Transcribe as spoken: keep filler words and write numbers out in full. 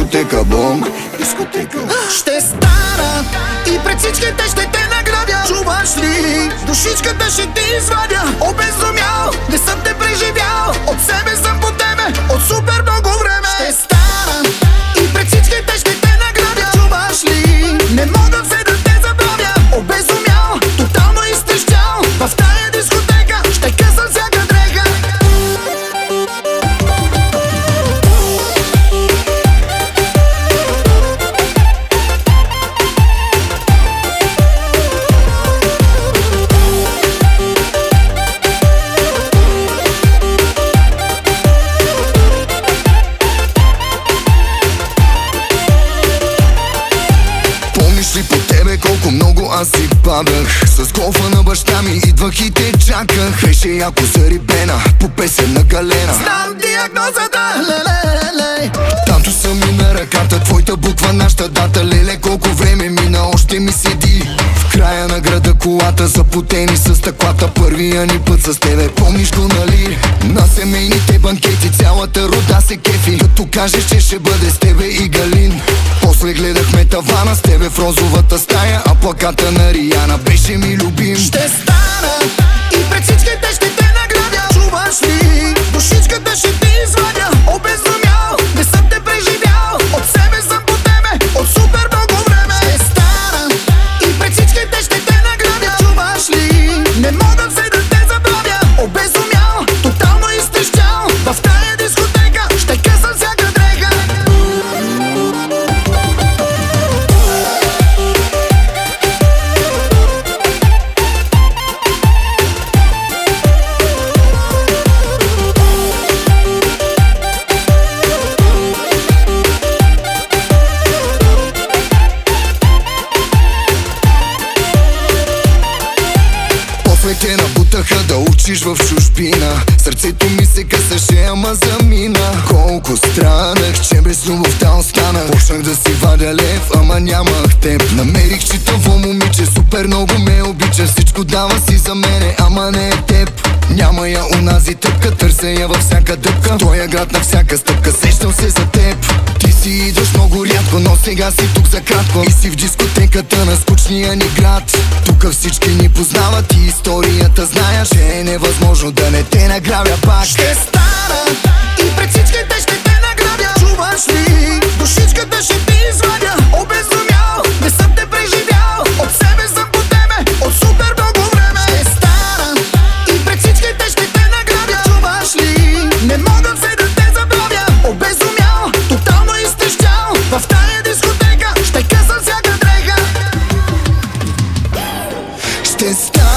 дискотека, бум, дискотека. Ще стана и пред всички те ще те наградя. Чуваш ли? Душичката ще ти извадя. Обезумял, не съм те преживял. От себе съм по тебе, от супер много време. Ще стана и пред всички те ще те наградя. Чуваш ли? Не мога все да те забравя. Обезумял, тотално изтрещял. В тая дискотека ще късам всяка дреха. Помниш ли по тебе колко много аз си падах? С голфа на баща ми идвах и те чаках. Беше яко зарибена по песен на Галена. Знам диагнозата, леле-леле. Танто съм ми на ръката, твоята буква, нашата дата. Леле, колко време мина, още ми седи в края на града колата, запотени с стъклата. Първия ни път с тебе, помниш го, нали? На семейните банкети цялата рода се кефи, като кажеш, че ще бъде с тебе и Галин. После гледахме тавана с тебе в розовата стая, а плаката на Риана беше ми любим. Ще стана и пред всички те ще те наградя. Чуваш ли? Душичката ще ти извадя. Обезумял, не съм те преживял. От себе съм по тебе, от супер много време. Ще стана и пред всички те ще те наградя. Чуваш ли? Не мога все да те забравя. Обезумял, тотално изтрещял. В тая дискотека ще късам всяка дреха. После те набутаха да учиш в чужбина. Сърцето ми се късаше, ама замина. Колко страдах, че без любовта останах. Почнах да си вадя лев, ама нямах теб. Намерих читаво момиче, супер много ме обича. Всичко дава си за мене, ама не е теб. Няма я унази тъпка, търся я във всяка дъпка. В твоя град на всяка стъпка, сещам се за теб. Ти си идваш много рядко, но сега си тук за кратко. И си в дискотеката на скучния ни град. Тук всички ни познават и историята знаят, че е невъзможно да не те награбя пак. Ще стана и пред всички те ще те наградя. Чуваш ли? Душичката ще ти извадя. Обезумял, не съм те преживял. От себе съм по тебе, от супер много време. Ще стана и пред всички те ще те наградя. Чуваш ли? Не мога все да те забравя. Обезумял, тотално изтрещял. В тая дискотека ще късам всяка дреха. Ще стана